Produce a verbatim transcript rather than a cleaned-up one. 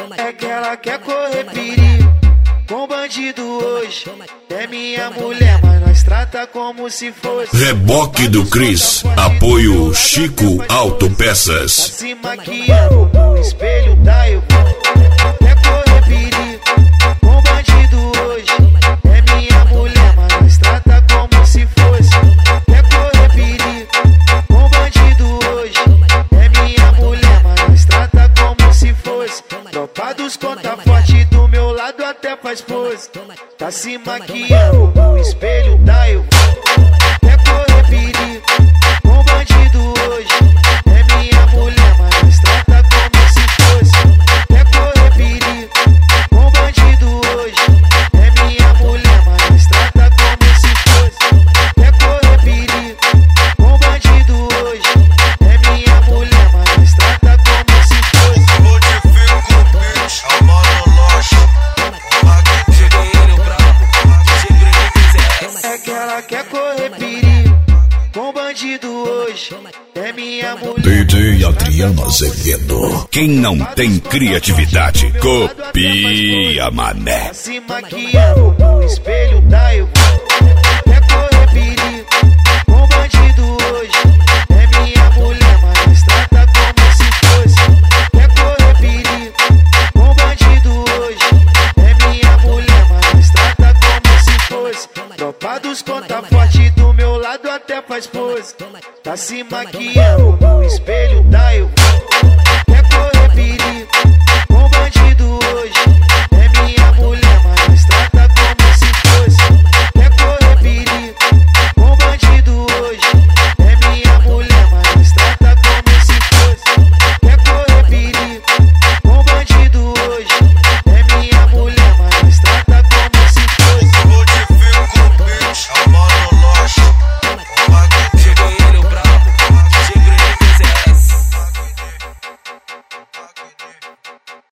É que ela quer correr perigo com bandido hoje. É minha mulher, mas nós trata como se fosse. Reboque do Cris, apoio Chico Autopeças. Tá se maquiando no espelho da eu. Quer correr perigo com bandido hoje. É minha mulher, mas nós trata como se fosse. Quer correr perigo com bandido hoje. É minha mulher, mas nós trata como se fosse. Tropa dos conta forte do meu lado até faz pose. Tá se maquiando no espelho da eu. Quer correr perigo com bandido hoje. É minha mulher, mas nós trata como se fosse. Quer correr perigo com bandido hoje. É minha mulher, mas nós trata como se fosse. Quer correr perigo com bandido hoje. É minha mulher, mas nós trata como se fosse. É que ela quer correr perigo com bandido hoje. É minha mulher. D J Adriano Azevedo. Quem não tem criatividade, copia, mané. Tá se maquiando no espelho da eu. Quer correr perigo com bandido hoje. É minha mulher, mas nós trata como se fosse. Quer correr perigo com bandido hoje. É minha mulher, mas nós trata como se fosse. Tropa dos conta forte do meu lado até faz pose. Tá se maquiando no espelho da eu.